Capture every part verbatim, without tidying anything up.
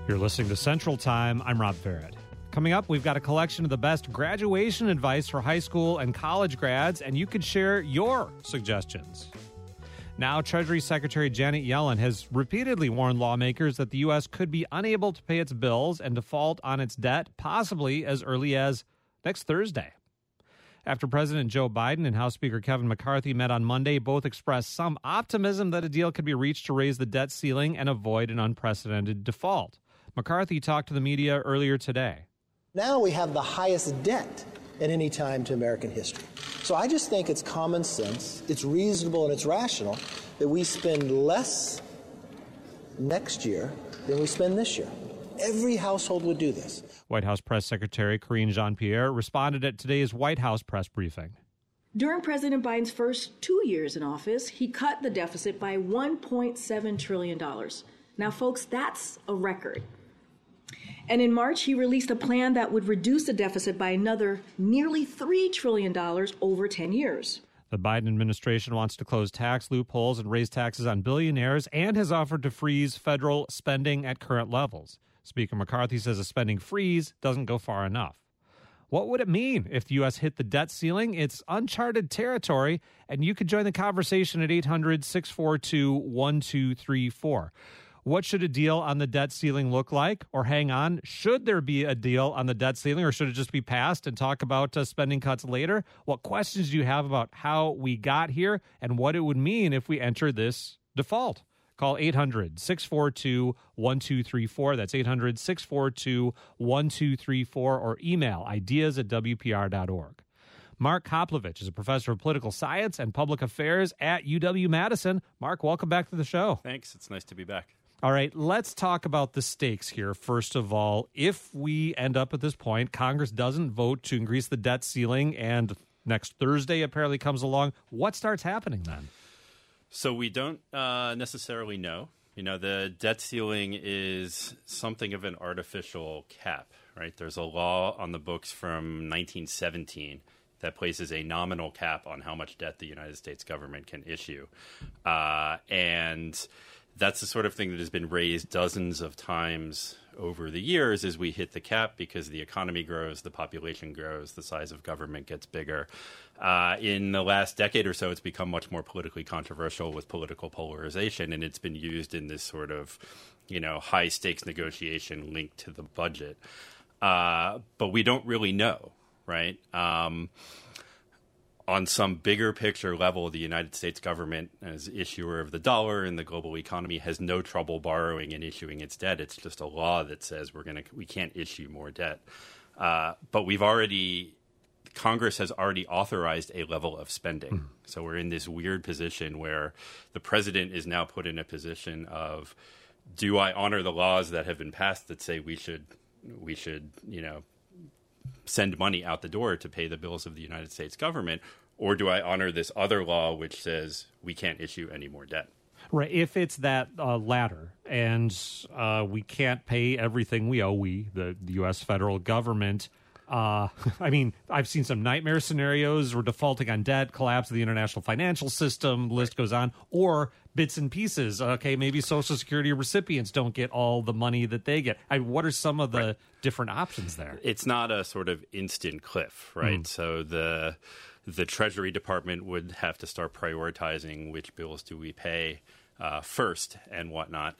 You're listening to Central Time. I'm Rob Farrett. Coming up, we've got a collection of the best graduation advice for high school and college grads, and you can share your suggestions. Now, Treasury Secretary Janet Yellen has repeatedly warned lawmakers that the U S could be unable to pay its bills and default on its debt, possibly as early as next Thursday. After President Joe Biden and House Speaker Kevin McCarthy met on Monday, both expressed some optimism that a deal could be reached to raise the debt ceiling and avoid an unprecedented default. McCarthy talked to the media earlier today. Now we have the highest debt at any time to American history. So I just think it's common sense, it's reasonable, and it's rational that we spend less next year than we spend this year. Every household would do this. White House Press Secretary Karine Jean-Pierre responded at today's White House press briefing. During President Biden's first two years in office, he cut the deficit by one point seven trillion dollars. Now, folks, that's a record. And in March, he released a plan that would reduce the deficit by another nearly three trillion dollars over ten years. The Biden administration wants to close tax loopholes and raise taxes on billionaires and has offered to freeze federal spending at current levels. Speaker McCarthy says a spending freeze doesn't go far enough. What would it mean if the U S hit the debt ceiling? It's uncharted territory, and you could join the conversation at eight hundred, six four two, one two three four. What should a deal on the debt ceiling look like? Or hang on, should there be a deal on the debt ceiling, or should it just be passed and talk about uh, spending cuts later? What questions do you have about how we got here and what it would mean if we enter this default? Call eight hundred, six four two, one two three four. That's eight hundred, six four two, one two three four, or email ideas at w p r dot org. Mark Koplovich is a professor of political science and public affairs at U W-Madison. Mark, welcome back to the show. Thanks. It's nice to be back. All right, let's talk about the stakes here. First of all, if we end up at this point, Congress doesn't vote to increase the debt ceiling, and next Thursday apparently comes along, what starts happening then? So we don't uh, necessarily know. You know, the debt ceiling is something of an artificial cap, right? There's a law on the books from nineteen seventeen that places a nominal cap on how much debt the United States government can issue. Uh, and that's the sort of thing that has been raised dozens of times over the years as we hit the cap because the economy grows, the population grows, the size of government gets bigger. Uh, in the last decade or so, it's become much more politically controversial with political polarization, and it's been used in this sort of, you know, high-stakes negotiation linked to the budget. Uh, but we don't really know, right? Um On some bigger picture level, the United States government, as issuer of the dollar in the global economy, has no trouble borrowing and issuing its debt. It's just a law that says we're going to we can't issue more debt. Uh, but we've already Congress has already authorized a level of spending. Mm. So we're in this weird position where the president is now put in a position of, do I honor the laws that have been passed that say we should we should you know. send money out the door to pay the bills of the United States government, or do I honor this other law which says we can't issue any more debt? Right. If it's that uh, latter and uh, we can't pay everything we owe, we, the, the U S federal government, uh, I mean, I've seen some nightmare scenarios. We're defaulting on debt, collapse of the international financial system, the list goes on, or bits and pieces. Okay, maybe Social Security recipients don't get all the money that they get. I mean, what are some of the right. different options there? It's not a sort of instant cliff, right? Mm. So the the Treasury Department would have to start prioritizing which bills do we pay uh, first and whatnot,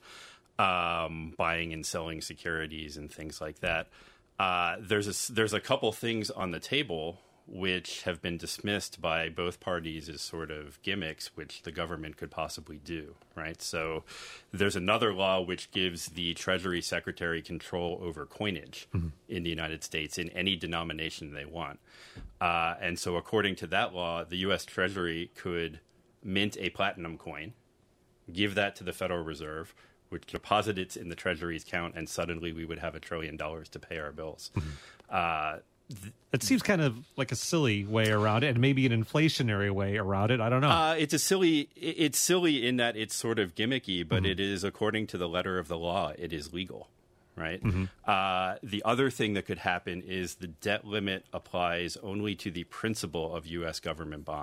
um, buying and selling securities and things like that. Uh, there's a, there's a couple things on the table which have been dismissed by both parties as sort of gimmicks, which the government could possibly do, right? So there's another law which gives the Treasury Secretary control over coinage mm-hmm. in the United States in any denomination they want. Uh, and so according to that law, the U S Treasury could mint a platinum coin, give that to the Federal Reserve, which deposit it in the Treasury's account, and suddenly we would have a trillion dollars to pay our bills. Mm-hmm. Uh, th- it seems kind of like a silly way around it, and maybe an inflationary way around it. I don't know. Uh, it's a silly. It's silly in that it's sort of gimmicky, but mm-hmm. it is, according to the letter of the law, it is legal, right? Mm-hmm. Uh, the other thing that could happen is the debt limit applies only to the principal of U S government bonds.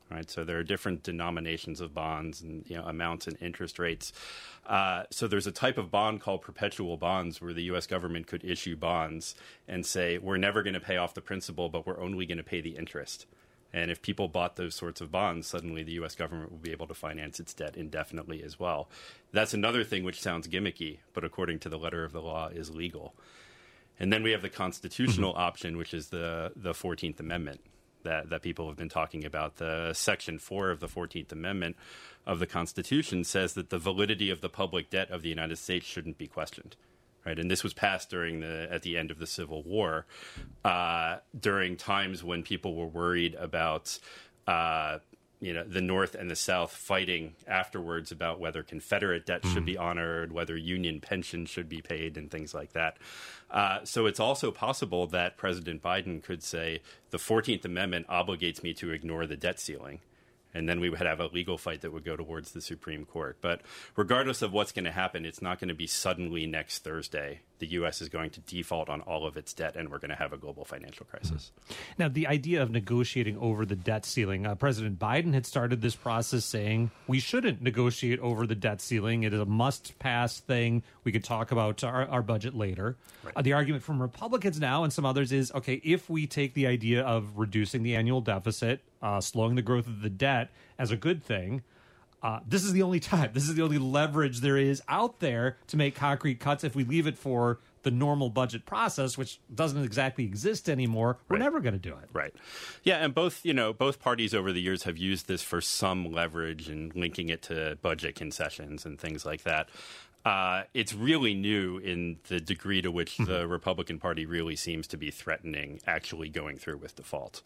right? So there are different denominations of bonds and, you know, amounts and interest rates. Uh, so there's a type of bond called perpetual bonds where the U S government could issue bonds and say, we're never going to pay off the principal, but we're only going to pay the interest. And if people bought those sorts of bonds, suddenly the U S government will be able to finance its debt indefinitely as well. That's another thing which sounds gimmicky, but according to the letter of the law is legal. And then we have the constitutional mm-hmm. option, which is the, the fourteenth Amendment that, that people have been talking about. The Section four of the fourteenth Amendment of the Constitution says that the validity of the public debt of the United States shouldn't be questioned. Right, and this was passed during the at the end of the Civil War, uh, during times when people were worried about, uh, you know, the North and the South fighting afterwards about whether Confederate debt mm. should be honored, whether Union pensions should be paid, and things like that. Uh, so it's also possible that President Biden could say the fourteenth Amendment obligates me to ignore the debt ceiling. And then we would have a legal fight that would go towards the Supreme Court. But regardless of what's going to happen, it's not going to be suddenly next Thursday. The U S is going to default on all of its debt, and we're going to have a global financial crisis. Now, the idea of negotiating over the debt ceiling, uh, President Biden had started this process saying we shouldn't negotiate over the debt ceiling. It is a must-pass thing. We could talk about our, our budget later. Right. Uh, the argument from Republicans now and some others is, okay, if we take the idea of reducing the annual deficit, uh, slowing the growth of the debt as a good thing, Uh, this is the only time, this is the only leverage there is out there to make concrete cuts. If we leave it for the normal budget process, which doesn't exactly exist anymore, we're right. never going to do it. Right. Yeah, and both, you know, both parties over the years have used this for some leverage and linking it to budget concessions and things like that. Uh, it's really new in the degree to which the Republican Party really seems to be threatening actually going through with default.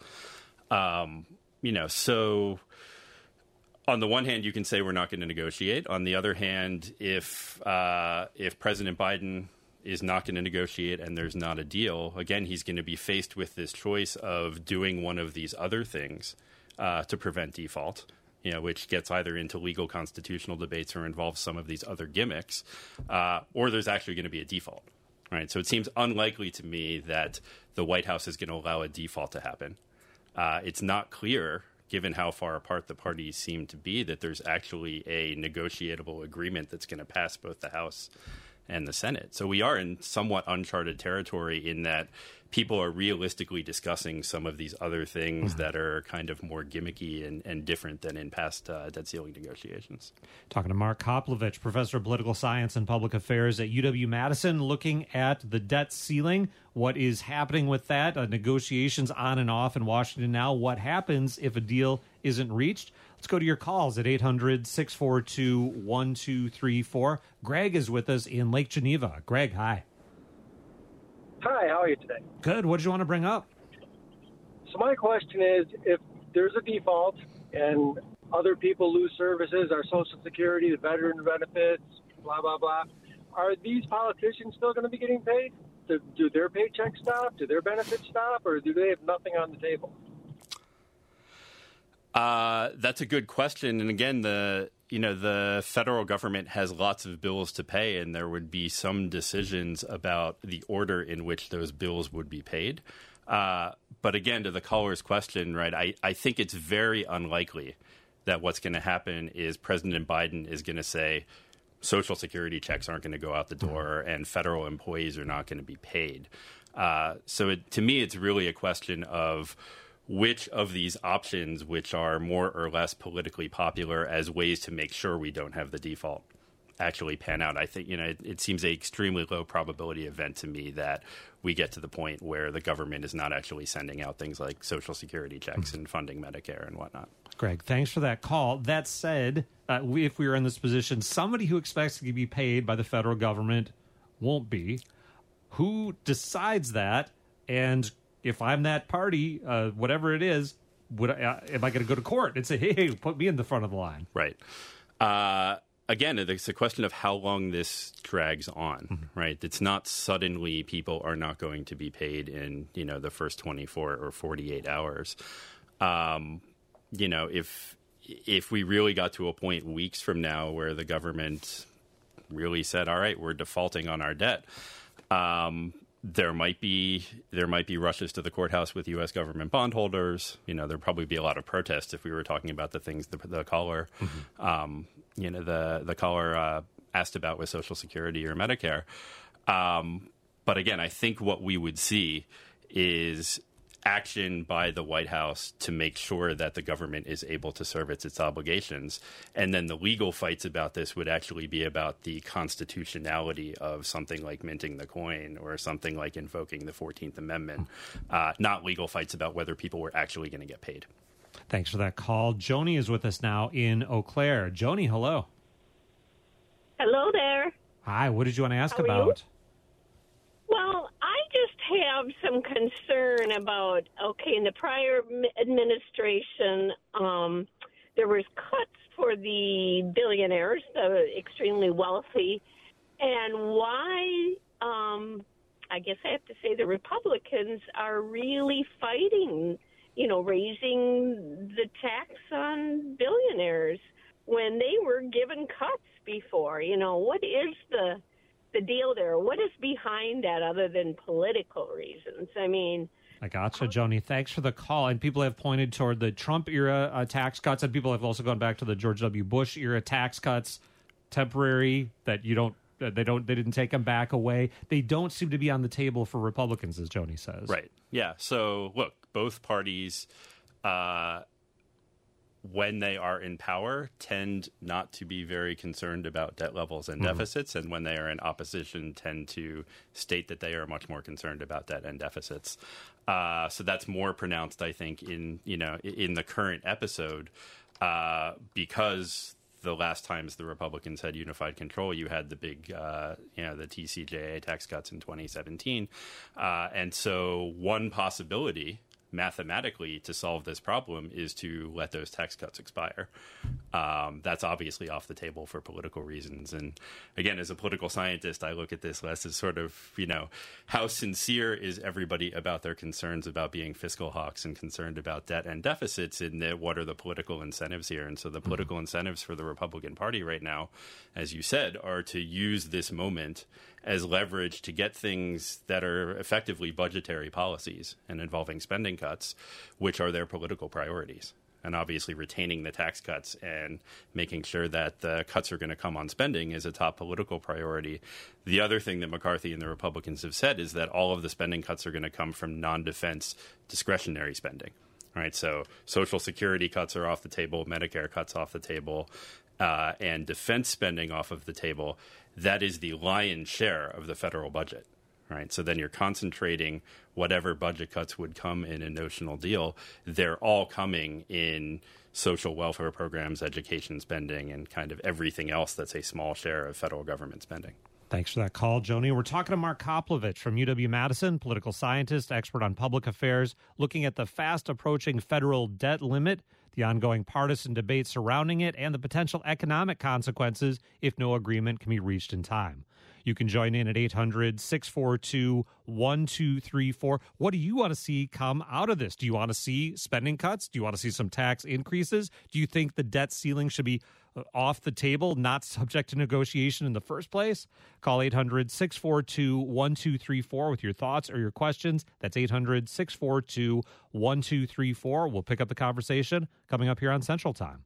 Um, you know, so... On the one hand, you can say we're not going to negotiate. On the other hand, if uh, if President Biden is not going to negotiate and there's not a deal, again, he's going to be faced with this choice of doing one of these other things uh, to prevent default, you know, which gets either into legal constitutional debates or involves some of these other gimmicks, uh, or there's actually going to be a default. Right? So it seems unlikely to me that the White House is going to allow a default to happen. Uh, it's not clear, given how far apart the parties seem to be, that there's actually a negotiable agreement that's going to pass both the House and the Senate. So we are in somewhat uncharted territory in that people are realistically discussing some of these other things mm-hmm. that are kind of more gimmicky and, and different than in past uh, debt ceiling negotiations. Talking to Mark Koplovich, professor of political science and public affairs at U W-Madison, looking at the debt ceiling, what is happening with that, uh, negotiations on and off in Washington now, what happens if a deal isn't reached. Let's go to your calls at eight hundred, six four two, one two three four. Greg is with us in Lake Geneva. Greg, hi. Hi, how are you today? Good. What did you want to bring up? So my question is, if there's a default and other people lose services, our Social Security, the veteran benefits, blah, blah, blah, are these politicians still going to be getting paid? Do, do their paychecks stop? Do their benefits stop? Or do they have nothing on the table? Uh, that's a good question. And again, the you know the federal government has lots of bills to pay, and there would be some decisions about the order in which those bills would be paid. Uh, but again, to the caller's question, right, I, I think it's very unlikely that what's going to happen is President Biden is going to say Social Security checks aren't going to go out the door and federal employees are not going to be paid. Uh, so it, to me, it's really a question of which of these options, which are more or less politically popular as ways to make sure we don't have the default, actually pan out. I think, you know, it, it seems an extremely low probability event to me that we get to the point where the government is not actually sending out things like Social Security checks mm-hmm. and funding Medicare and whatnot. Greg, thanks for that call. That said, uh, we, if we were in this position, somebody who expects to be paid by the federal government won't be. Who decides that? And if I'm that party, uh, whatever it is, would I, uh, am I going to go to court and say, hey, put me in the front of the line? Right. Uh, again, it's a question of how long this drags on, mm-hmm. right? It's not suddenly people are not going to be paid in, you know, the first twenty-four or forty-eight hours. Um, you know, if if we really got to a point weeks from now where the government really said, all right, we're defaulting on our debt, um, there might be there might be rushes to the courthouse with U S government bondholders. You know, there'd probably be a lot of protests if we were talking about the things the, the caller, mm-hmm. um, you know, the the caller uh, asked about with Social Security or Medicare. Um, but again, I think what we would see is action by the White House to make sure that the government is able to service its obligations. And then the legal fights about this would actually be about the constitutionality of something like minting the coin or something like invoking the fourteenth Amendment, uh, not legal fights about whether people were actually going to get paid. Thanks for that call. Joni is with us now in Eau Claire. Joni, hello. Hello there. Hi, what did you want to ask How are about? you? Well, I just have some concern about, okay, in the prior administration, um, there was cuts for the billionaires, the extremely wealthy, and why, um, I guess I have to say the Republicans are really fighting, you know, raising the tax on billionaires when they were given cuts before. You know, what is the the deal there? What is behind that other than political reasons? I mean, I gotcha, Joni. Thanks for the call. And people have pointed toward the Trump era uh, tax cuts, and people have also gone back to the George W. Bush era tax cuts, temporary, that you don't, uh, they don't, they didn't take them back away. They don't seem to be on the table for Republicans, as Joni says. Right. Yeah. So look, both parties, uh, when they are in power, tend not to be very concerned about debt levels and deficits, mm-hmm. and when they are in opposition, tend to state that they are much more concerned about debt and deficits. Uh, so that's more pronounced, I think, in you know in the current episode, uh, because the last times the Republicans had unified control, you had the big, uh, you know, the T C J A tax cuts in twenty seventeen, uh, and so one possibility mathematically to solve this problem is to let those tax cuts expire. Um, that's obviously off the table for political reasons. And again, as a political scientist, I look at this less as sort of, you know, how sincere is everybody about their concerns about being fiscal hawks and concerned about debt and deficits, and the, what are the political incentives here? And so the political mm-hmm. incentives for the Republican Party right now, as you said, are to use this moment as leverage to get things that are effectively budgetary policies and involving spending cuts, which are their political priorities. And obviously retaining the tax cuts and making sure that the cuts are going to come on spending is a top political priority. The other thing that McCarthy and the Republicans have said is that all of the spending cuts are going to come from non-defense discretionary spending. Right? So Social Security cuts are off the table, Medicare cuts off the table, uh, and defense spending off of the table. That is the lion's share of the federal budget, right? So then you're concentrating whatever budget cuts would come in a notional deal. They're all coming in social welfare programs, education spending, and kind of everything else that's a small share of federal government spending. Thanks for that call, Joni. We're talking to Mark Koplovich from U W-Madison, political scientist, expert on public affairs, looking at the fast-approaching federal debt limit, the ongoing partisan debate surrounding it, and the potential economic consequences if no agreement can be reached in time. You can join in at eight hundred, six four two, one two three four. What do you want to see come out of this? Do you want to see spending cuts? Do you want to see some tax increases? Do you think the debt ceiling should be off the table, not subject to negotiation in the first place? Call eight hundred, six four two, one two three four with your thoughts or your questions. That's eight hundred, six four two, one two three four. We'll pick up the conversation coming up here on Central Time.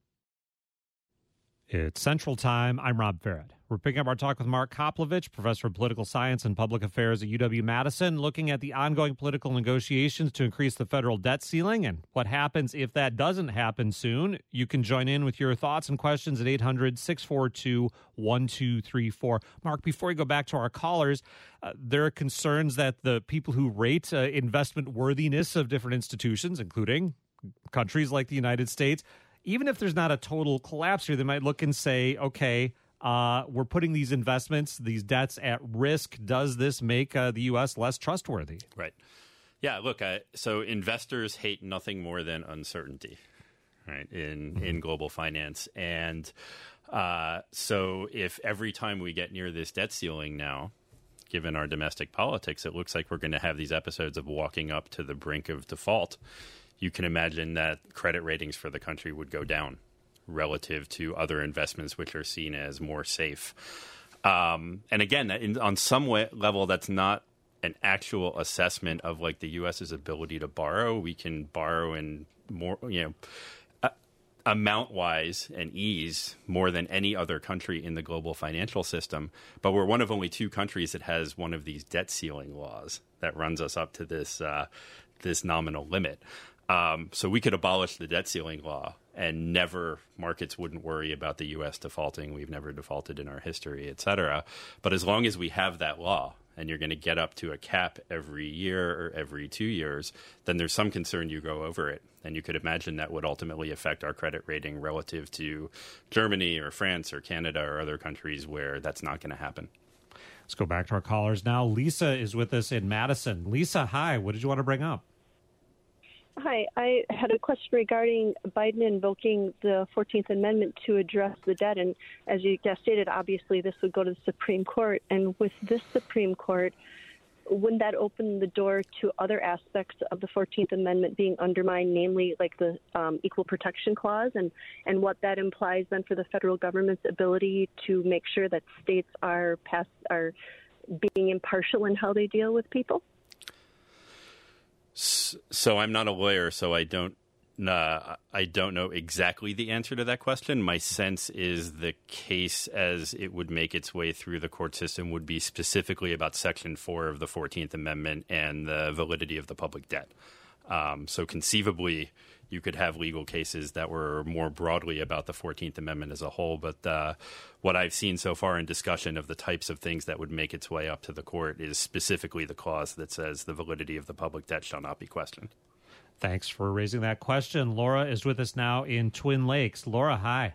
It's Central Time. I'm Rob Farrett. We're picking up our talk with Mark Koplovich, professor of political science and public affairs at U W-Madison, looking at the ongoing political negotiations to increase the federal debt ceiling and what happens if that doesn't happen soon. You can join in with your thoughts and questions at eight hundred, six four two, one two three four. Mark, before we go back to our callers, uh, there are concerns that the people who rate uh, investment worthiness of different institutions, including countries like the United States, even if there's not a total collapse here, they might look and say, okay, uh, we're putting these investments, these debts at risk. Does this make uh, the U S less trustworthy? Right. Yeah, look, I, so investors hate nothing more than uncertainty, right, in, mm-hmm. in global finance. And uh, so if every time we get near this debt ceiling now, given our domestic politics, it looks like we're going to have these episodes of walking up to the brink of default, you can imagine that credit ratings for the country would go down relative to other investments which are seen as more safe. Um, and again, in, on some way, level, that's not an actual assessment of like the U S's ability to borrow. We can borrow in more, you know, uh, amount wise and ease more than any other country in the global financial system. But we're one of only two countries that has one of these debt ceiling laws that runs us up to this uh, this nominal limit. Um, so we could abolish the debt ceiling law and never, markets wouldn't worry about the U S defaulting. We've never defaulted in our history, et cetera. But as long as we have that law and you're going to get up to a cap every year or every two years, then there's some concern you go over it. And you could imagine that would ultimately affect our credit rating relative to Germany or France or Canada or other countries where that's not going to happen. Let's go back to our callers now. Lisa is with us in Madison. Lisa, hi. What did you want to bring up? Hi, I had a question regarding Biden invoking the fourteenth Amendment to address the debt. And as you just stated, obviously this would go to the Supreme Court. And with this Supreme Court, wouldn't that open the door to other aspects of the fourteenth Amendment being undermined, namely like the um, Equal Protection Clause, and, and what that implies then for the federal government's ability to make sure that states are pass, are being impartial in how they deal with people? So I'm not a lawyer, so I don't uh, I don't know exactly the answer to that question. My sense is the case as it would make its way through the court system would be specifically about Section four of the fourteenth Amendment and the validity of the public debt. Um, so conceivably, you could have legal cases that were more broadly about the fourteenth Amendment as a whole. But uh, what I've seen so far in discussion of the types of things that would make its way up to the court is specifically the clause that says the validity of the public debt shall not be questioned. Thanks for raising that question. Laura is with us now in Twin Lakes. Laura, hi.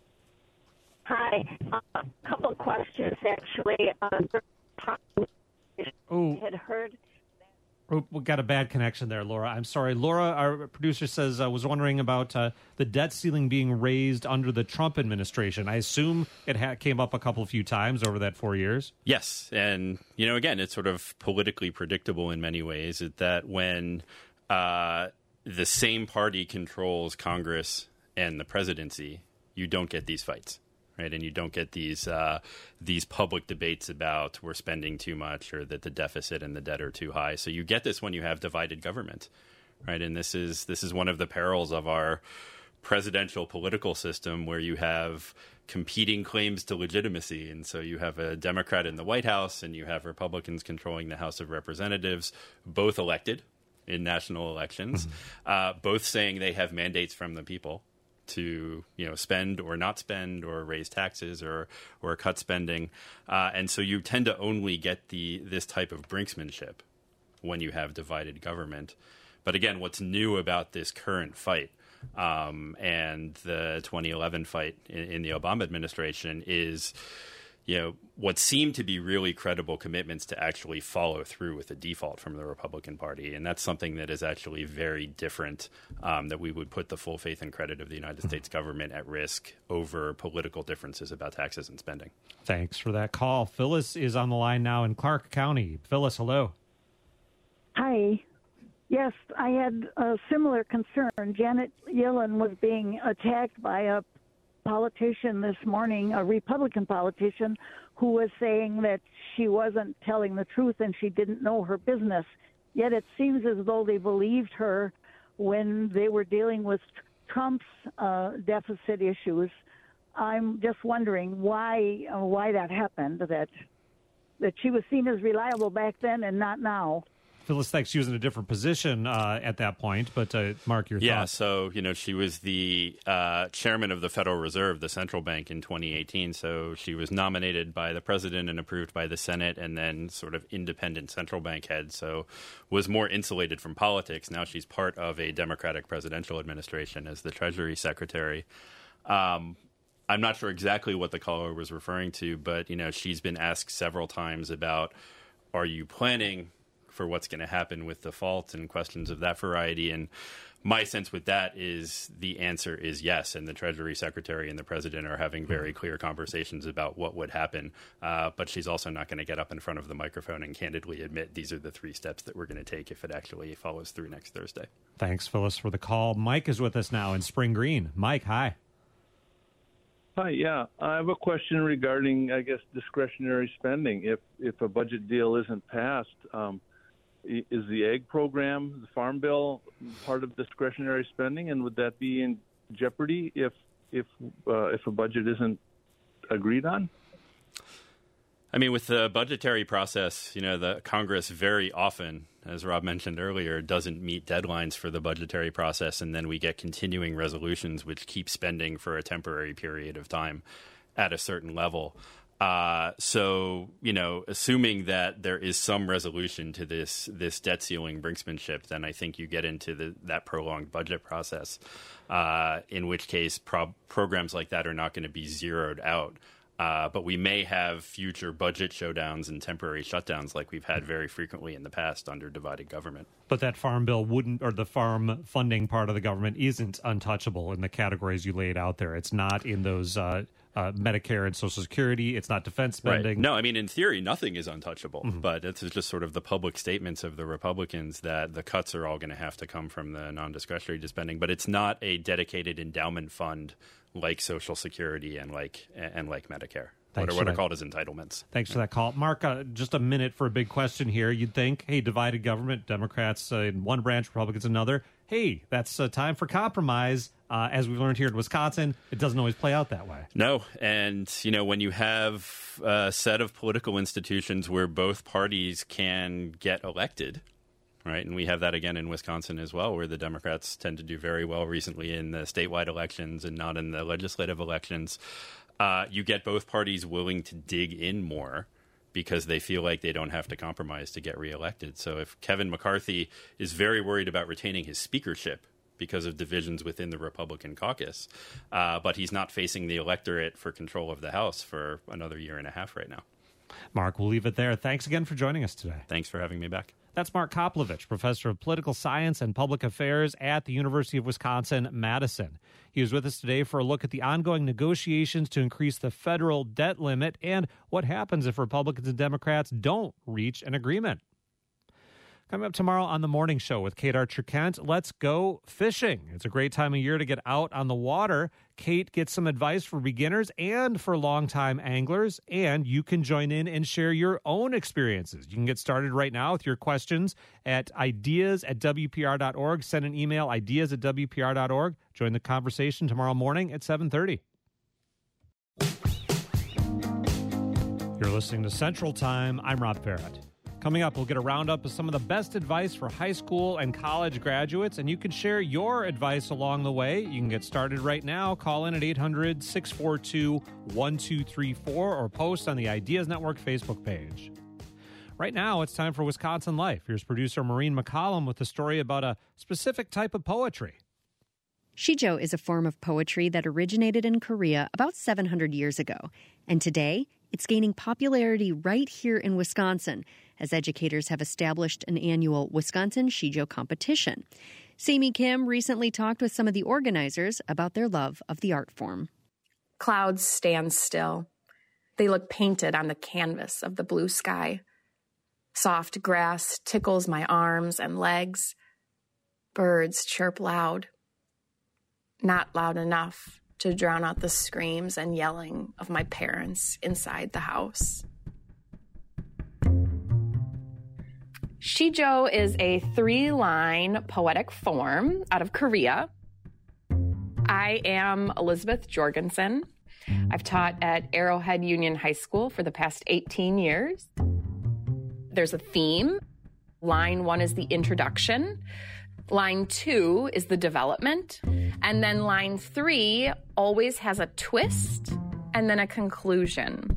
Hi. Uh, a couple of questions, actually. Uh, oh. I had heard... Oh, we got a bad connection there, Laura. I'm sorry. Laura, our producer, says uh, was wondering about uh, the debt ceiling being raised under the Trump administration. I assume it ha- came up a couple few times over that four years. Yes. And, you know, again, it's sort of politically predictable in many ways that when uh, the same party controls Congress and the presidency, you don't get these fights. Right, and you don't get these uh, these public debates about we're spending too much or that the deficit and the debt are too high. So you get this when you have divided government, right? And this is this is one of the perils of our presidential political system, where you have competing claims to legitimacy. And so you have a Democrat in the White House and you have Republicans controlling the House of Representatives, both elected in national elections, mm-hmm. uh, both saying they have mandates from the people to, you know, spend or not spend or raise taxes or or cut spending. Uh, and so you tend to only get the this type of brinksmanship when you have divided government. But again, what's new about this current fight um, and the twenty eleven fight in, in the Obama administration is, you know, what seem to be really credible commitments to actually follow through with a default from the Republican Party. And that's something that is actually very different, um, that we would put the full faith and credit of the United States government at risk over political differences about taxes and spending. Thanks for that call. Phyllis is on the line now in Clark County. Phyllis, hello. Hi. Yes, I had a similar concern. Janet Yellen was being attacked by a politician this morning, a Republican politician, who was saying that she wasn't telling the truth and she didn't know her business. Yet it seems as though they believed her when they were dealing with Trump's uh, deficit issues. I'm just wondering why uh, why that happened, that that she was seen as reliable back then and not now. Phyllis thinks she was in a different position uh, at that point, but uh, Mark, your yeah, thoughts? Yeah, so, you know, she was the uh, chairman of the Federal Reserve, the central bank, in twenty eighteen. So she was nominated by the president and approved by the Senate, and then sort of independent central bank head. So was more insulated from politics. Now she's part of a Democratic presidential administration as the Treasury Secretary. Um, I'm not sure exactly what the caller was referring to, but, you know, she's been asked several times about, are you planning for what's going to happen with default and questions of that variety. And my sense with that is the answer is yes. And the Treasury Secretary and the President are having very clear conversations about what would happen. Uh, but she's also not going to get up in front of the microphone and candidly admit these are the three steps that we're going to take if it actually follows through next Thursday. Thanks, Phyllis, for the call. Mike is with us now in Spring Green. Mike, hi. Hi, yeah. I have a question regarding, I guess, discretionary spending. If if a budget deal isn't passed, um, is the egg program, the Farm Bill, part of discretionary spending, and would that be in jeopardy if if uh, if a budget isn't agreed on? I mean, with the budgetary process, you know, the Congress very often, as Rob mentioned earlier, doesn't meet deadlines for the budgetary process, and then we get continuing resolutions which keep spending for a temporary period of time at a certain level. Uh, so, you know, assuming that there is some resolution to this this debt ceiling brinksmanship, then I think you get into the, that prolonged budget process, uh, in which case pro- programs like that are not going to be zeroed out. Uh, but we may have future budget showdowns and temporary shutdowns like we've had very frequently in the past under divided government. But that farm bill wouldn't, or the farm funding part of the government isn't untouchable in the categories you laid out there. It's not in those uh, uh, Medicare and Social Security. It's not defense spending. Right. No, I mean, in theory, nothing is untouchable. Mm-hmm. But it's just sort of the public statements of the Republicans that the cuts are all going to have to come from the non-discretionary spending. But it's not a dedicated endowment fund like Social Security and like and like Medicare, what are, what are called as entitlements. Thanks for that call. Mark, uh, just a minute for a big question here. You'd think, hey, divided government, Democrats uh, in one branch, Republicans in another. Hey, that's uh, time for compromise. Uh, as we've learned here in Wisconsin, it doesn't always play out that way. No, and, you know, when you have a set of political institutions where both parties can get elected, right, and we have that again in Wisconsin as well, where the Democrats tend to do very well recently in the statewide elections and not in the legislative elections. Uh, you get both parties willing to dig in more because they feel like they don't have to compromise to get reelected. So if Kevin McCarthy is very worried about retaining his speakership because of divisions within the Republican caucus, uh, but he's not facing the electorate for control of the House for another year and a half right now. Mark, we'll leave it there. Thanks again for joining us today. Thanks for having me back. That's Mark Koplovich, professor of political science and public affairs at the University of Wisconsin-Madison. He was with us today for a look at the ongoing negotiations to increase the federal debt limit and what happens if Republicans and Democrats don't reach an agreement. Coming up tomorrow on The Morning Show with Kate Archer-Kent, let's go fishing. It's a great time of year to get out on the water. Kate gets some advice for beginners and for longtime anglers, and you can join in and share your own experiences. You can get started right now with your questions at ideas at W P R dot org. Send an email, ideas at W P R dot org. Join the conversation tomorrow morning at seven thirty. You're listening to Central Time. I'm Rob Barrett. Coming up, we'll get a roundup of some of the best advice for high school and college graduates, and you can share your advice along the way. You can get started right now. Call in at eight hundred, six four two, one two three four or post on the Ideas Network Facebook page. Right now, it's time for Wisconsin Life. Here's producer Maureen McCollum with a story about a specific type of poetry. Shijo is a form of poetry that originated in Korea about seven hundred years ago, and today it's gaining popularity right here in Wisconsin, as educators have established an annual Wisconsin Shijo competition. Sammy Kim recently talked with some of the organizers about their love of the art form. Clouds stand still. They look painted on the canvas of the blue sky. Soft grass tickles my arms and legs. Birds chirp loud. Not loud enough to drown out the screams and yelling of my parents inside the house. Shijo is a three-line poetic form out of Korea. I am Elizabeth Jorgensen. I've taught at Arrowhead Union High School for the past eighteen years. There's a theme. Line one is the introduction. Line two is the development. And then line three always has a twist and then a conclusion.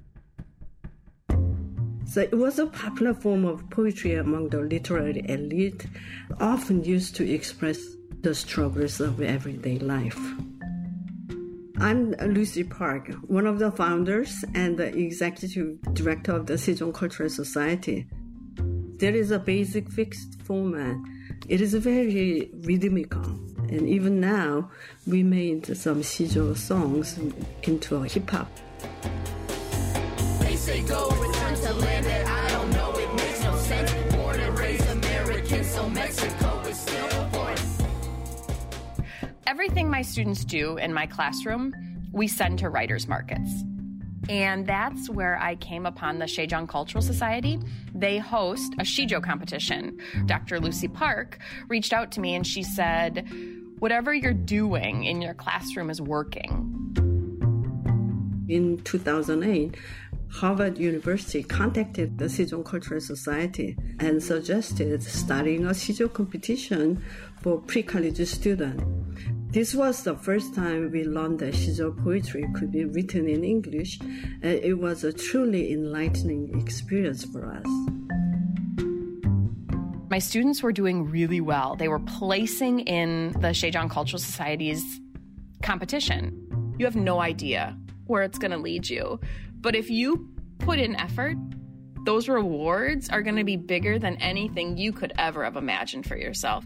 So it was a popular form of poetry among the literary elite, often used to express the struggles of everyday life. I'm Lucy Park, one of the founders and the executive director of the Sejong Cultural Society. There is a basic fixed format. It is very rhythmical. And even now, we made some Shijo songs into a hip-hop. They say go return to land that I don't know, it makes no sense. Born and raised American, so Mexico is still born. Everything my students do in my classroom we send to writers' markets. And that's where I came upon the Sejong Cultural Society. They host a Shijo competition. Doctor Lucy Park reached out to me and she said, whatever you're doing in your classroom is working. In two thousand eight, Harvard University contacted the Sejong Cultural Society and suggested starting a Shijo competition for pre-college students. This was the first time we learned that Shijo poetry could be written in English, and it was a truly enlightening experience for us. My students were doing really well. They were placing in the Sejong Cultural Society's competition. You have no idea where it's going to lead you. But if you put in effort, those rewards are going to be bigger than anything you could ever have imagined for yourself.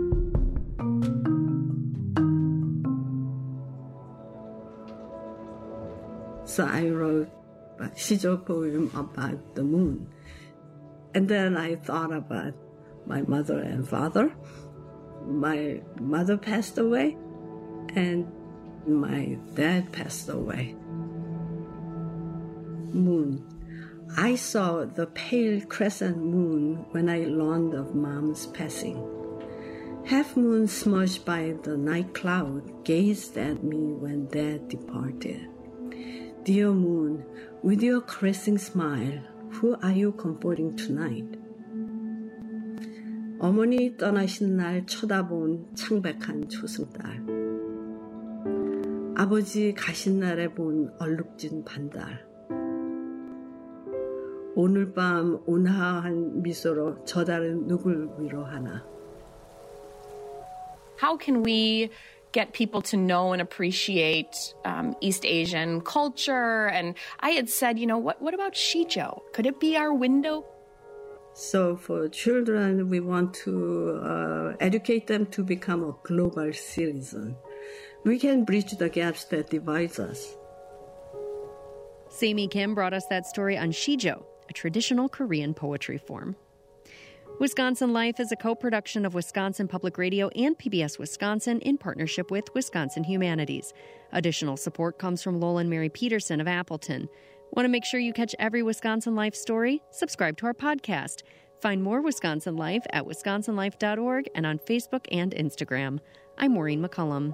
So I wrote a Shijo poem about the moon. And then I thought about my mother and father. My mother passed away, and my dad passed away. Moon. I saw the pale crescent moon when I learned of Mom's passing. Half moon smudged by the night cloud gazed at me when Dad departed. Dear moon, with your caressing smile, who are you comforting tonight? 어머니 떠나신 날 쳐다본 창백한 초승달. 아버지 가신 날에 본 얼룩진 반달. 오늘 밤 온화한 미소로 저 달은 누굴 위로하나. How can we get people to know and appreciate um, East Asian culture? And I had said, you know, what, what about Shijo? Could it be our window? So for children, we want to uh, educate them to become a global citizen. We can bridge the gaps that divide us. Sammy Kim brought us that story on Shijo, a traditional Korean poetry form. Wisconsin Life is a co-production of Wisconsin Public Radio and P B S Wisconsin in partnership with Wisconsin Humanities. Additional support comes from Lolan Mary Peterson of Appleton. Want to make sure you catch every Wisconsin Life story? Subscribe to our podcast. Find more Wisconsin Life at wisconsin life dot org and on Facebook and Instagram. I'm Maureen McCullum.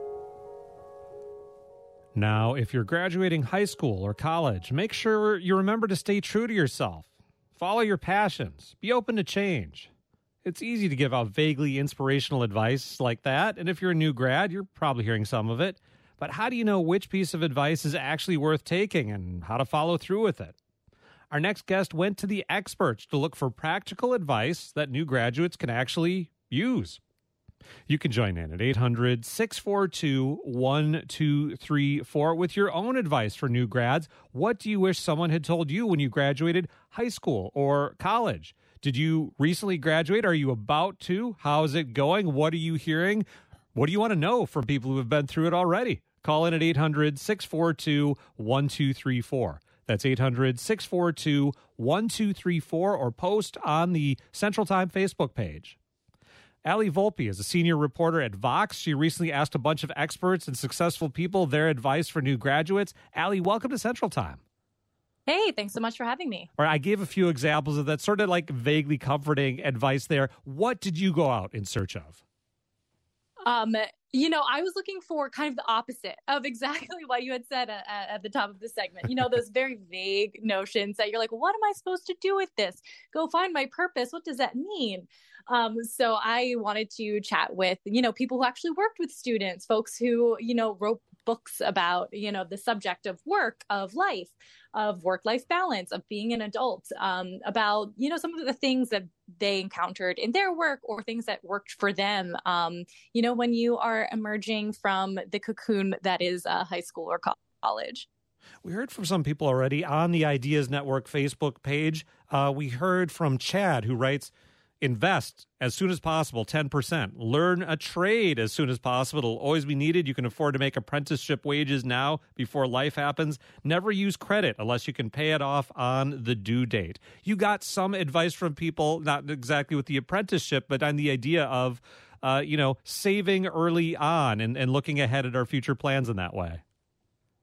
Now, if you're graduating high school or college, make sure you remember to stay true to yourself. Follow your passions. Be open to change. It's easy to give out vaguely inspirational advice like that, and if you're a new grad, you're probably hearing some of it. But how do you know which piece of advice is actually worth taking and how to follow through with it? Our next guest went to the experts to look for practical advice that new graduates can actually use. You can join in at eight hundred, six four two, one two three four with your own advice for new grads. What do you wish someone had told you when you graduated high school or college? Did you recently graduate? Are you about to? How is it going? What are you hearing? What do you want to know from people who have been through it already? Call in at eight hundred, six four two, one two three four. That's eight hundred, six four two, one two three four or post on the Central Time Facebook page. Ali Volpe is a senior reporter at Vox. She recently asked a bunch of experts and successful people their advice for new graduates. Ali, welcome to Central Time. Hey, thanks so much for having me. All right, I gave a few examples of that sort of like vaguely comforting advice there. What did you go out in search of? Um, you know, I was looking for kind of the opposite of exactly what you had said at, at the top of the segment. You know, those very vague notions that you're like, what am I supposed to do with this? Go find my purpose. What does that mean? Um, so I wanted to chat with, you know, people who actually worked with students, folks who, you know, wrote books about, you know, the subject of work, of life, of work-life balance, of being an adult, um, about, you know, some of the things that they encountered in their work or things that worked for them, um, you know, when you are emerging from the cocoon that is uh, high school or college. We heard from some people already on the Ideas Network Facebook page. Uh, we heard from Chad, who writes, invest as soon as possible, ten percent. Learn a trade as soon as possible. It'll always be needed. You can afford to make apprenticeship wages now before life happens. Never use credit unless you can pay it off on the due date. You got some advice from people, not exactly with the apprenticeship, but on the idea of, uh, you know, saving early on and, and looking ahead at our future plans in that way.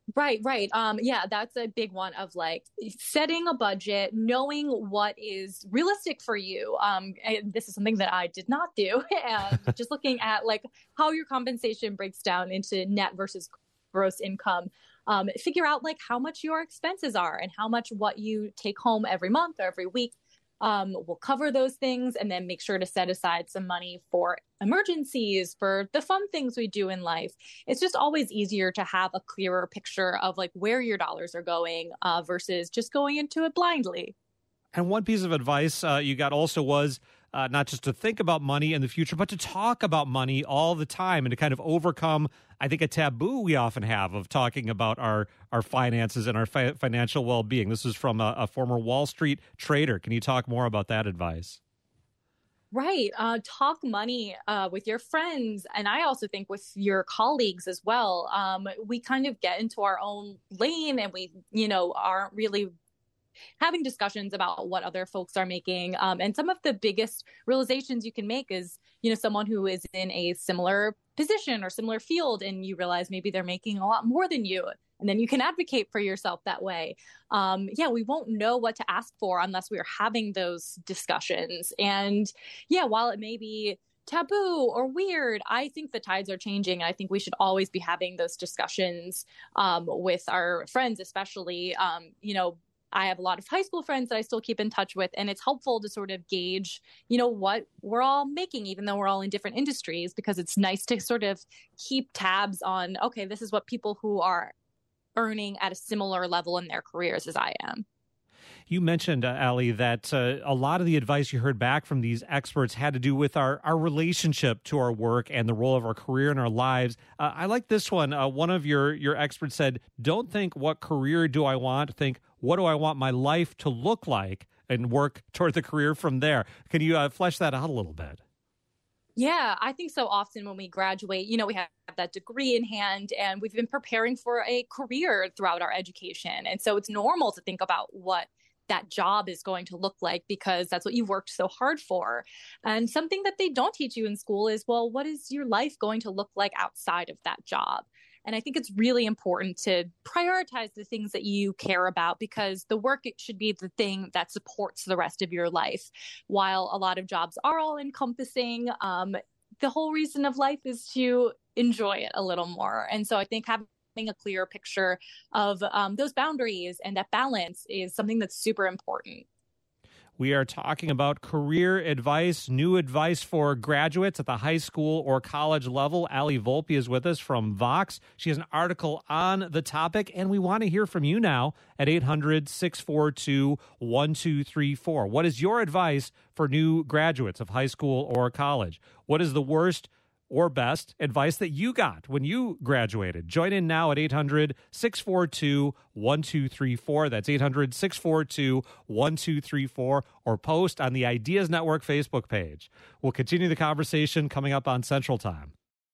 Right, right. Um, yeah, that's a big one of like setting a budget, knowing what is realistic for you. Um, and this is something that I did not do. And just looking at like how your compensation breaks down into net versus gross income. Um, figure out like how much your expenses are and how much what you take home every month or every week. Um, we'll cover those things and then make sure to set aside some money for emergencies, for the fun things we do in life. It's just always easier to have a clearer picture of like where your dollars are going uh, versus just going into it blindly. And one piece of advice uh, you got also was uh, not just to think about money in the future, but to talk about money all the time and to kind of overcome, I think, a taboo we often have of talking about our, our finances and our fi- financial well-being. This is from a, a former Wall Street trader. Can you talk more about that advice? Right. Uh, talk money uh, with your friends. And I also think with your colleagues as well. Um, we kind of get into our own lane and we, you know, aren't really having discussions about what other folks are making. Um, and some of the biggest realizations you can make is, you know, someone who is in a similar position or similar field, and you realize maybe they're making a lot more than you. And then you can advocate for yourself that way. Um, yeah, we won't know what to ask for unless we are having those discussions. And yeah, while it may be taboo or weird, I think the tides are changing. I think we should always be having those discussions um, with our friends, especially, um, you know, I have a lot of high school friends that I still keep in touch with, and it's helpful to sort of gauge, you know, what we're all making, even though we're all in different industries, because it's nice to sort of keep tabs on, okay, this is what people who are earning at a similar level in their careers as I am. You mentioned, uh, Allie, that uh, a lot of the advice you heard back from these experts had to do with our, our relationship to our work and the role of our career in our lives. Uh, I like this one. Uh, one of your, your experts said, don't think what career do I want, think what do I want my life to look like and work toward the career from there. Can you uh, flesh that out a little bit? Yeah, I think so often when we graduate, you know, we have that degree in hand and we've been preparing for a career throughout our education. And so it's normal to think about what that job is going to look like because that's what you've worked so hard for. And something that they don't teach you in school is, well, what is your life going to look like outside of that job? And I think it's really important to prioritize the things that you care about because the work it should be the thing that supports the rest of your life. While a lot of jobs are all encompassing, um, the whole reason of life is to enjoy it a little more. And so I think having a clear picture of um, those boundaries and that balance is something that's super important. We are talking about career advice, new advice for graduates at the high school or college level. Allie Volpe is with us from Vox. She has an article on the topic, and we want to hear from you now at eight hundred, six four two, one two three four. What is your advice for new graduates of high school or college? What is the worst or best advice that you got when you graduated? Join in now at eight hundred, six four two, one two three four. That's eight hundred, six four two, one two three four, or post on the Ideas Network Facebook page. We'll continue the conversation coming up on Central Time.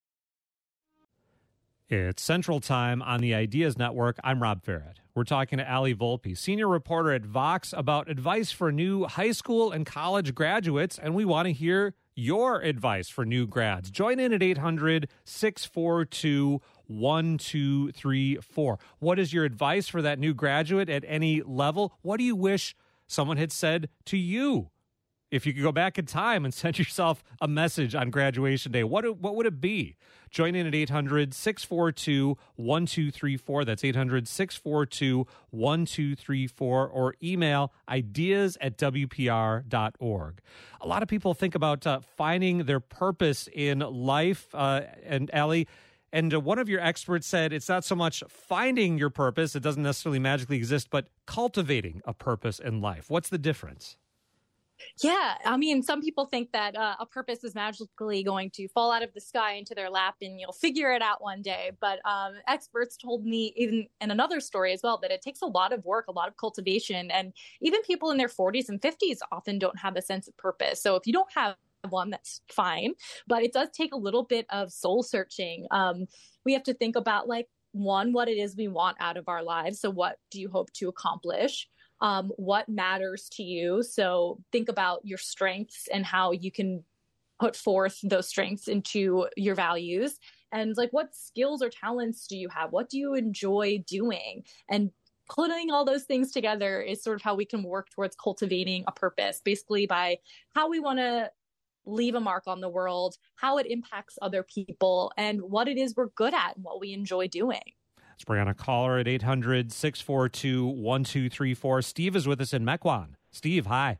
It's Central Time on the Ideas Network. I'm Rob Farrett. We're talking to Allie Volpe, senior reporter at Vox, about advice for new high school and college graduates, and we want to hear your advice for new grads. Join in at eight hundred, six four two, one two three four. What is your advice for that new graduate at any level? What do you wish someone had said to you? If you could go back in time and send yourself a message on graduation day, what, what would it be? Join in at eight hundred, six four two, one two three four. That's eight hundred, six four two, one two three four, or email ideas at w p r dot org. A lot of people think about uh, finding their purpose in life, uh, and Allie, and uh, one of your experts said it's not so much finding your purpose, it doesn't necessarily magically exist, but cultivating a purpose in life. What's the difference? Yeah, I mean, some people think that uh, a purpose is magically going to fall out of the sky into their lap and you'll figure it out one day. But um, experts told me, even in another story as well, that it takes a lot of work, a lot of cultivation. And even people in their forties and fifties often don't have a sense of purpose. So if you don't have one, that's fine. But it does take a little bit of soul searching. Um, we have to think about, like, one, what it is we want out of our lives. So what do you hope to accomplish? Um, what matters to you? So think about your strengths and how you can put forth those strengths into your values. and like what skills or talents do you have? What do you enjoy doing? And putting all those things together is sort of how we can work towards cultivating a purpose, basically by how we want to leave a mark on the world, how it impacts other people, and what it is we're good at and what we enjoy doing. Let's bring on a caller at eight hundred, six four two, one two three four. Steve is with us in Mequon. Steve, hi.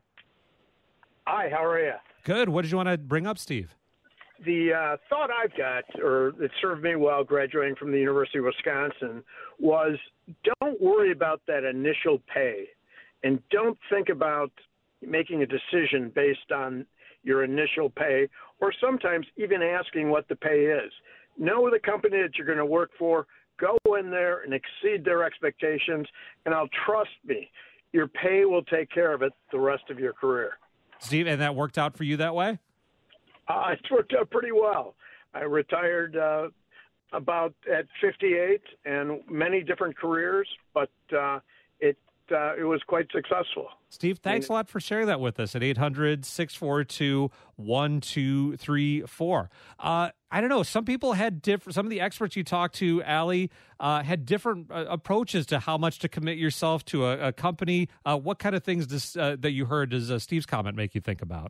Hi, how are you? Good. What did you want to bring up, Steve? The uh, thought I've got, or it served me well graduating from the University of Wisconsin, was don't worry about that initial pay, and don't think about making a decision based on your initial pay, or sometimes even asking what the pay is. Know the company that you're going to work for, go in there and exceed their expectations, and I'll trust me, your pay will take care of it the rest of your career. Steve, and that worked out for you that way? Uh, it's worked out pretty well. I retired uh, about at fifty-eight and many different careers, but uh, it uh, it was quite successful. Steve, thanks a lot for sharing that with us at eight hundred, six four two, one two three four. Uh, I don't know. Some people had different, some of the experts you talked to, Allie, uh, had different uh, approaches to how much to commit yourself to a, a company. Uh, what kind of things does, uh, that you heard does uh, Steve's comment make you think about?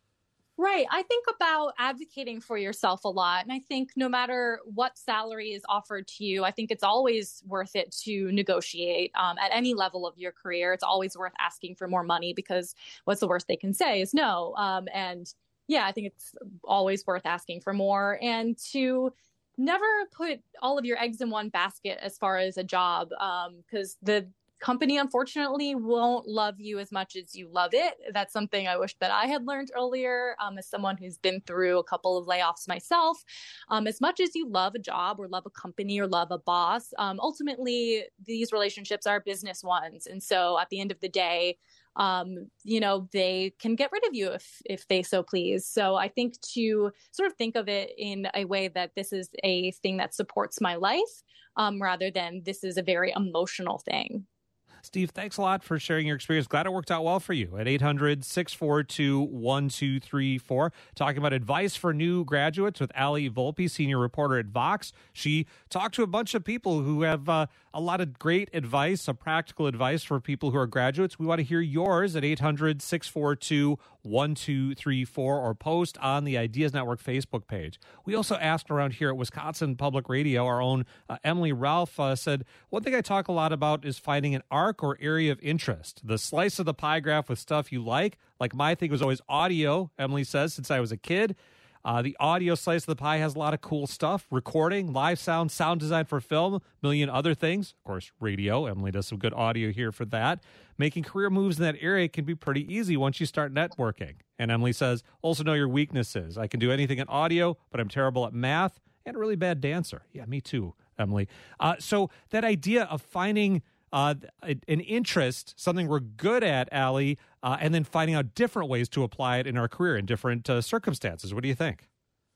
Right. I think about advocating for yourself a lot. And I think no matter what salary is offered to you, I think it's always worth it to negotiate um, at any level of your career. It's always worth asking for more money, because what's the worst they can say is no. Um, and yeah, I think it's always worth asking for more, and to never put all of your eggs in one basket as far as a job, because um, the company, unfortunately, won't love you as much as you love it. That's something I wish that I had learned earlier um, as someone who's been through a couple of layoffs myself. Um, as much as you love a job or love a company or love a boss, um, ultimately, these relationships are business ones. And so at the end of the day, um, you know, they can get rid of you if, if they so please. So I think to sort of think of it in a way that this is a thing that supports my life, um, rather than this is a very emotional thing. Steve, thanks a lot for sharing your experience. Glad it worked out well for you at eight hundred, six four two, one two three four. Talking about advice for new graduates with Allie Volpe, senior reporter at Vox. She talked to a bunch of people who have uh, a lot of great advice, some practical advice for people who are graduates. We want to hear yours at eight hundred, six four two, one two three four or post on the Ideas Network Facebook page. We also asked around here at Wisconsin Public Radio, our own uh, Emily Ralph uh, said, one thing I talk a lot about is finding an arc or area of interest. The slice of the pie graph with stuff you like. Like my thing was always audio, Emily says, since I was a kid. Uh, the audio slice of the pie has a lot of cool stuff. Recording, live sound, sound design for film, million other things. Of course, radio. Emily does some good audio here for that. Making career moves in that area can be pretty easy once you start networking. And Emily says, also know your weaknesses. I can do anything in audio, but I'm terrible at math and a really bad dancer. Yeah, me too, Emily. Uh, so that idea of finding Uh, an interest, something we're good at, Allie, uh, and then finding out different ways to apply it in our career in different uh, circumstances. What do you think?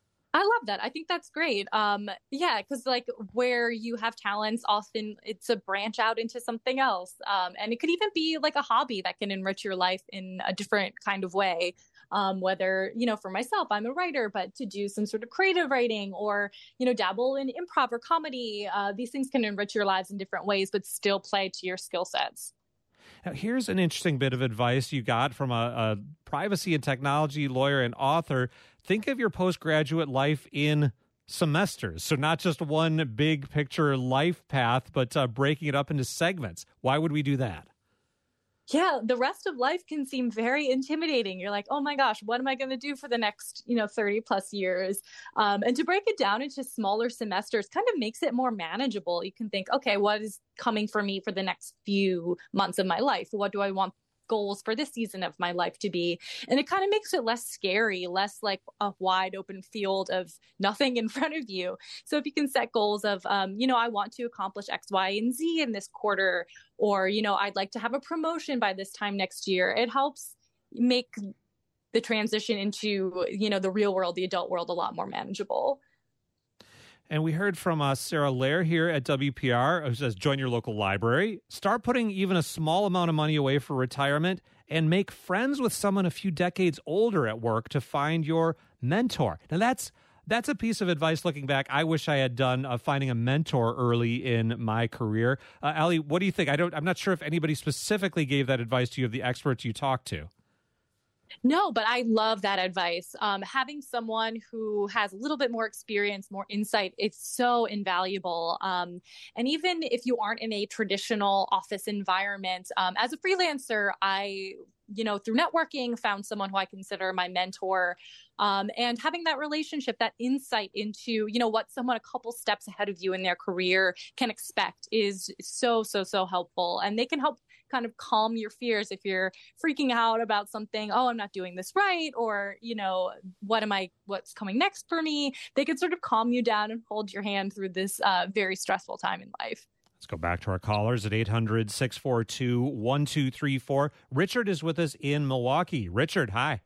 I love that. I think that's great. Um, yeah, because like where you have talents, often it's a branch out into something else. Um, and it could even be like a hobby that can enrich your life in a different kind of way. Um, whether, you know, for myself, I'm a writer, but to do some sort of creative writing or, you know, dabble in improv or comedy, uh, these things can enrich your lives in different ways, but still play to your skill sets. Now, here's an interesting bit of advice you got from a, a privacy and technology lawyer and author. Think of your postgraduate life in semesters. So not just one big picture life path, but uh, breaking it up into segments. Why would we do that? Yeah, the rest of life can seem very intimidating. You're like, oh my gosh, what am I going to do for the next, you know, thirty plus years? Um, and to break it down into smaller semesters kind of makes it more manageable. You can think, okay, what is coming for me for the next few months of my life? What do I want goals for this season of my life to be? And it kind of makes it less scary, less like a wide open field of nothing in front of you. So if you can set goals of, um, you know, I want to accomplish X, Y, and Z in this quarter, or, you know, I'd like to have a promotion by this time next year, it helps make the transition into, you know, the real world, the adult world, a lot more manageable. And we heard from uh, Sarah Lair here at W P R, who says, join your local library, start putting even a small amount of money away for retirement, and make friends with someone a few decades older at work to find your mentor. Now, that's that's a piece of advice looking back I wish I had done, uh, finding a mentor early in my career. Uh, Allie, what do you think? I don't, I'm not sure if anybody specifically gave that advice to you of the experts you talked to. No, but I love that advice. Um, having someone who has a little bit more experience, more insight, it's so invaluable. Um, and even if you aren't in a traditional office environment, um, as a freelancer, I, you know, through networking, found someone who I consider my mentor. Um, and having that relationship, that insight into, you know, what someone a couple steps ahead of you in their career can expect is so, so, so helpful. And they can help kind of calm your fears if you're freaking out about something. Oh, I'm not doing this right. Or, you know, what am I, what's coming next for me? They can sort of calm you down and hold your hand through this uh, very stressful time in life. Let's go back to our callers at eight hundred, six four two, one two three four. Richard is with us in Milwaukee. Richard, hi.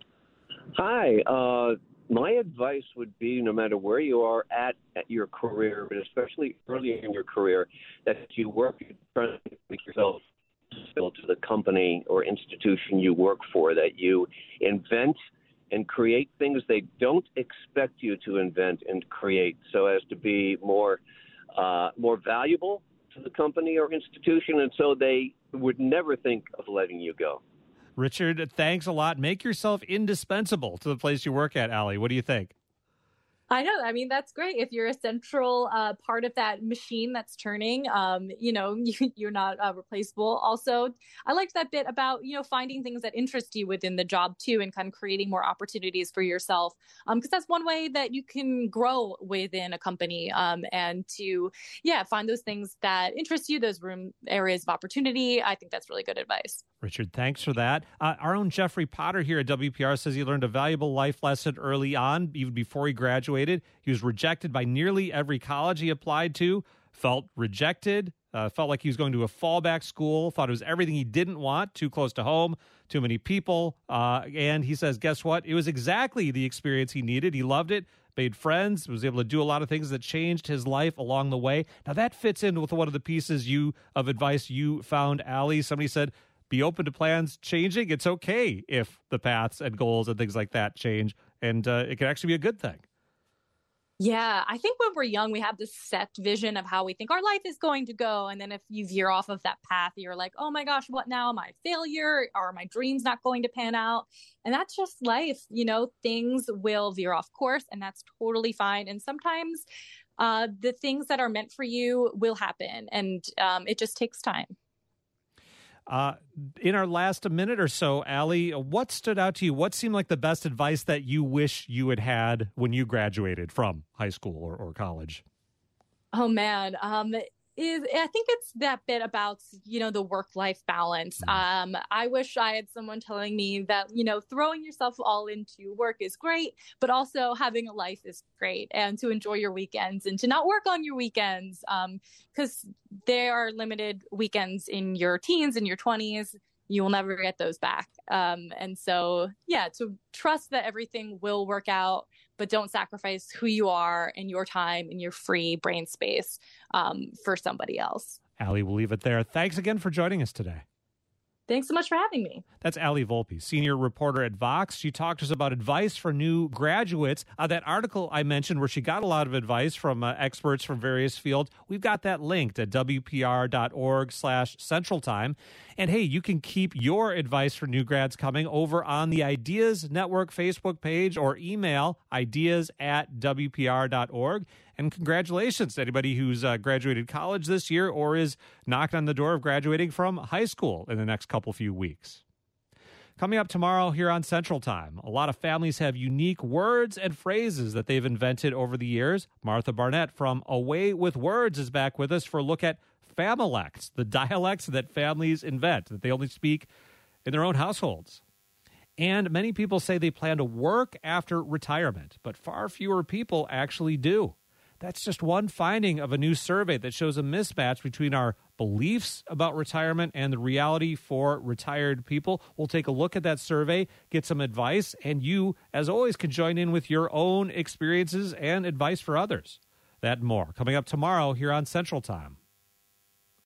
Hi. Uh, my advice would be, no matter where you are at, at your career, but especially early in your career, that you work to make yourself useful to the company or institution you work for, that you invent and create things they don't expect you to invent and create, so as to be more uh, more valuable to the company or institution, and so they would never think of letting you go. Richard, thanks a lot. Make yourself indispensable to the place you work at, Allie. What do you think? I know. I mean, that's great. If you're a central uh, part of that machine that's turning, um, you know, you, you're not uh, replaceable. Also, I liked that bit about, you know, finding things that interest you within the job, too, and kind of creating more opportunities for yourself. Um, because that's one way that you can grow within a company um, and to, yeah, find those things that interest you, those room areas of opportunity. I think that's really good advice. Richard, thanks for that. Uh, our own Jeffrey Potter here at W P R says he learned a valuable life lesson early on, even before he graduated. He was rejected by nearly every college he applied to, felt rejected, uh, felt like he was going to a fallback school, thought it was everything he didn't want, too close to home, too many people. Uh, and he says, guess what? It was exactly the experience he needed. He loved it, made friends, was able to do a lot of things that changed his life along the way. Now, that fits in with one of the pieces you of advice you found, Allie. Somebody said, be open to plans changing. It's okay if the paths and goals and things like that change, and uh, it can actually be a good thing. Yeah, I think when we're young, we have this set vision of how we think our life is going to go. And then if you veer off of that path, you're like, oh my gosh, what now? Am I a failure? Are my dreams not going to pan out? And that's just life. You know, things will veer off course, and that's totally fine. And sometimes uh, the things that are meant for you will happen, and um, it just takes time. Uh, in our last minute or so, Allie, what stood out to you? What seemed like the best advice that you wish you had had when you graduated from high school or, or college? Oh, man. Um, is I think it's that bit about, you know, the work-life balance. Um, I wish I had someone telling me that, you know, throwing yourself all into work is great, but also having a life is great, and to enjoy your weekends and to not work on your weekends, um, because there are limited weekends in your teens and your twenties. You will never get those back. Um, and so, yeah, to trust that everything will work out, but don't sacrifice who you are and your time and your free brain space um, for somebody else. Allie, we'll leave it there. Thanks again for joining us today. Thanks so much for having me. That's Allie Volpe, senior reporter at Vox. She talked to us about advice for new graduates. Uh, that article I mentioned where she got a lot of advice from uh, experts from various fields, we've got that linked at wpr.org slash Central Time. And hey, you can keep your advice for new grads coming over on the Ideas Network Facebook page or email ideas at w p r dot org. And congratulations to anybody who's uh, graduated college this year or is knocking on the door of graduating from high school in the next couple few weeks. Coming up tomorrow here on Central Time, a lot of families have unique words and phrases that they've invented over the years. Martha Barnett from Away with Words is back with us for a look at Familects, the dialects that families invent, that they only speak in their own households. And many people say they plan to work after retirement, but far fewer people actually do. That's just one finding of a new survey that shows a mismatch between our beliefs about retirement and the reality for retired people. We'll take a look at that survey, get some advice, and you, as always, can join in with your own experiences and advice for others. That and more coming up tomorrow here on Central Time.